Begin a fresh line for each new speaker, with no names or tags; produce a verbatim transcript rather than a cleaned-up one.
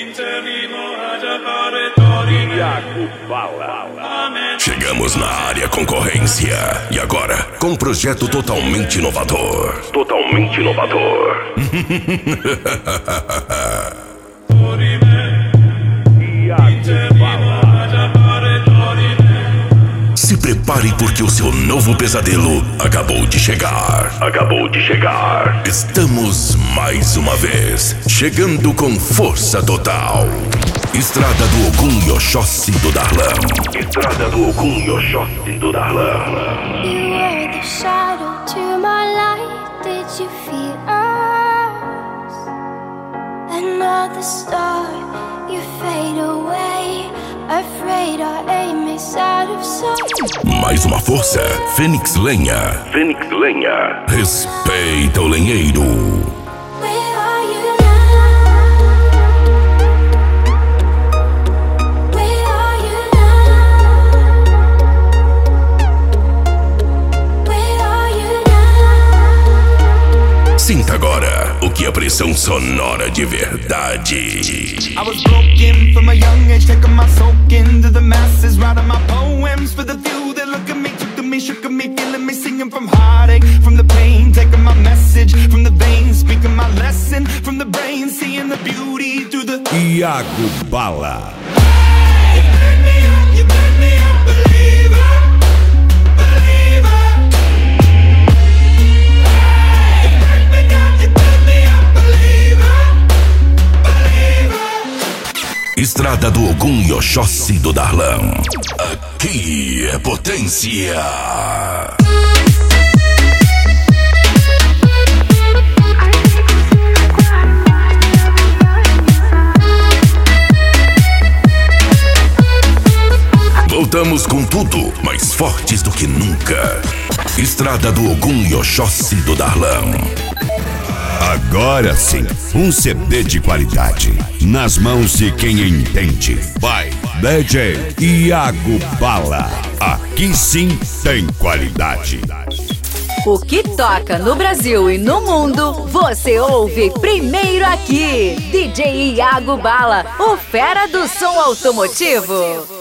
Iago Bala. Chegamos na área concorrência. E agora, com um projeto totalmente inovador. Totalmente inovador. Iago Bala. Se prepare porque o seu novo pesadelo acabou de chegar. Acabou de chegar. Estamos mais uma vez chegando com força total. Estrada do Ogum e Oxóssi do Darlan. Estrada do Ogum e Oxóssi do Darlan.
You were the shadow to my light. Did you feel us? Another star, you fade away. Afraid our aim is out of sight.
Mais uma força, Fênix Lenha. Fênix Lenha. Respeita o lenheiro.
Where are you now? Where are you now? Where are you now?
Sinta agora o que é pressão sonora de verdade.
I was broken from a young age, taking my soak into the masses, writing my poems for the few that look at me, took to me, shook at me, feeling me, singing from heartache, from the pain, taking my message from the veins, speaking my lesson from the brain, seeing the beauty through the
Iago Bala.
You burn me up, you burn me up, believer, believer. You burn me up, you burn me up, believer, believer.
Estrada do Ogum e Oxóssi do Darlan. Aqui é potência. Voltamos com tudo, mais fortes do que nunca. Estrada do Ogum e Oxóssi do Darlan.
Agora sim, um C D de qualidade nas mãos de quem entende. Vai, D J Iago Bala. Aqui sim tem qualidade.
O que toca no Brasil e no mundo, você ouve primeiro aqui. D J Iago Bala, o fera do som automotivo.